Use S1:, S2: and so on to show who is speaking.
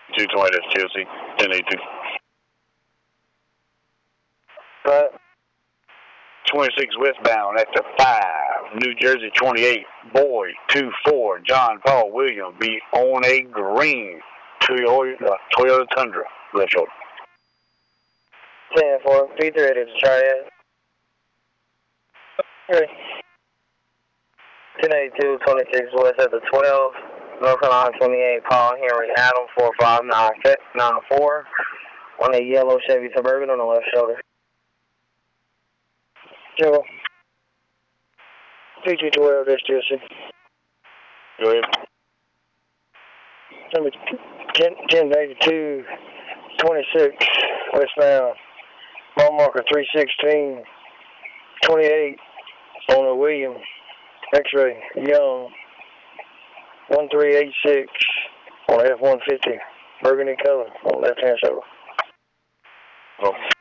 S1: 220, that's Chelsea, 1082.
S2: Right.
S1: 26 westbound at the 5, New Jersey 28, Boy 24, John Paul William, be on a green Toyota Tundra, left shoulder.
S2: 10-4, P3 ready to Charlie. Ready. 1082, 26 west at the 12, North Carolina 28, Paul Henry Adam 45994 on a yellow Chevy Suburban on the left shoulder. Joe. P212, that's Chelsea.
S1: Go ahead.
S2: Number 1082, 26 westbound, mile marker 316, 28 on a William X-ray Young 1386 on F-150 burgundy color on left hand shoulder.
S1: Oh.